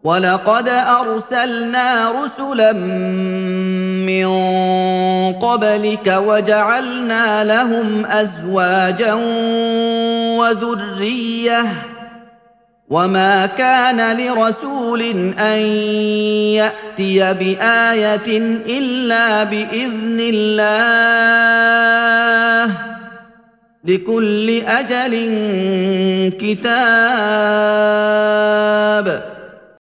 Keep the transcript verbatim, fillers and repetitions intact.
وَلَقَدْ أَرْسَلْنَا رُسُلًا مِّن قَبْلِكَ وَجَعَلْنَا لَهُمْ أَزْوَاجًا وَذُرِّيَّةً ۚ وَمَا كَانَ لِرَسُولٍ أَن يَأْتِيَ بِآيَةٍ إِلَّا بِإِذْنِ اللَّهِ ۗ لِكُلِّ أَجَلٍ كِتَابٌ